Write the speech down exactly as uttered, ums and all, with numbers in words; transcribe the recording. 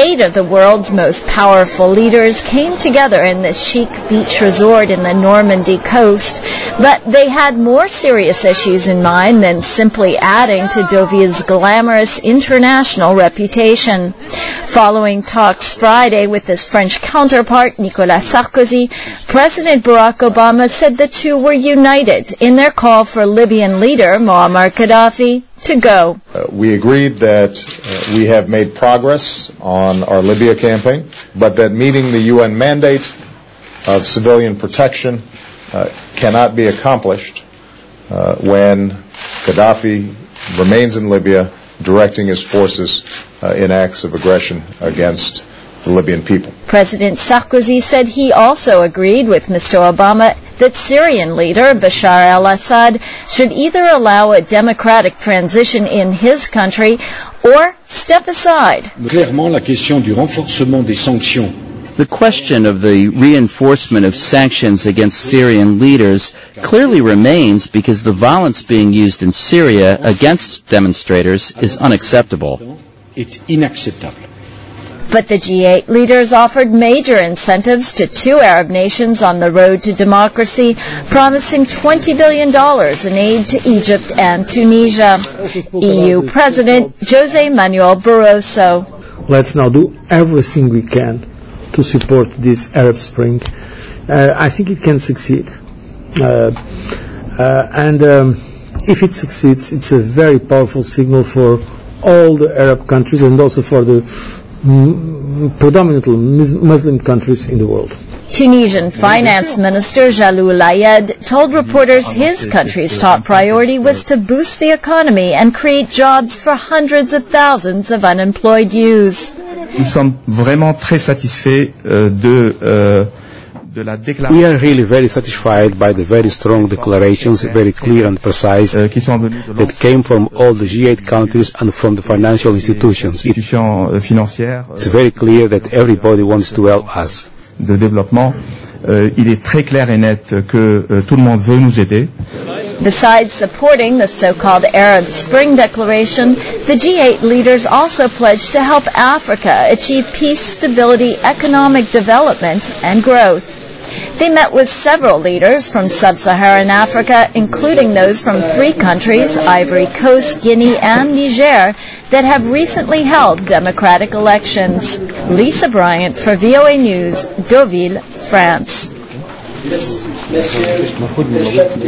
Eight of the world's most powerful leaders came together in this chic beach resort in the Normandy coast, but they had more serious issues in mind than simply adding to Deauville's glamorous international reputation. Following talks Friday with his French counterpart, Nicolas Sarkozy, President Barack Obama said the two were united in their call for Libyan leader Muammar Gaddafi to go. Uh, we agreed that uh, we have made progress on our Libya campaign, but that meeting the U N mandate of civilian protection uh, cannot be accomplished uh, when Gaddafi remains in Libya directing his forces uh, in acts of aggression against the Libyan people. President Sarkozy said he also agreed with Mister Obama that Syrian leader Bashar al-Assad should either allow a democratic transition in his country or step aside. Clairement, la question du renforcement des sanctions. The question of the reinforcement of sanctions against Syrian leaders clearly remains because the violence being used in Syria against demonstrators is unacceptable. Est inacceptable. But the G eight leaders offered major incentives to two Arab nations on the road to democracy, promising twenty billion dollars in aid to Egypt and Tunisia. E U President José Manuel Barroso. Let's now do everything we can to support this Arab Spring. Uh, I think it can succeed. Uh, uh, and um, if it succeeds, it's a very powerful signal for all the Arab countries and also for the mm, predominantly Muslim countries in the world. Tunisian Finance Minister Jalloul Layed told reporters his country's top priority was to boost the economy and create jobs for hundreds of thousands of unemployed youths. Nous sommes vraiment très satisfaits euh, de, euh, de la déclaration. We are really very satisfied by the very strong declarations, very clear and precise, euh, qui sont venues de that came from all the G eight countries and from the financial institutions. It, financières, it's very clear that everybody wants to help us. De développement, euh, il est très clair et net que euh, tout le monde veut nous aider. Besides supporting the so-called Arab Spring Declaration, the G eight leaders also pledged to help Africa achieve peace, stability, economic development, and growth. They met with several leaders from sub-Saharan Africa, including those from three countries, Ivory Coast, Guinea, and Niger, that have recently held democratic elections. Lisa Bryant for V O A News, Deauville, France.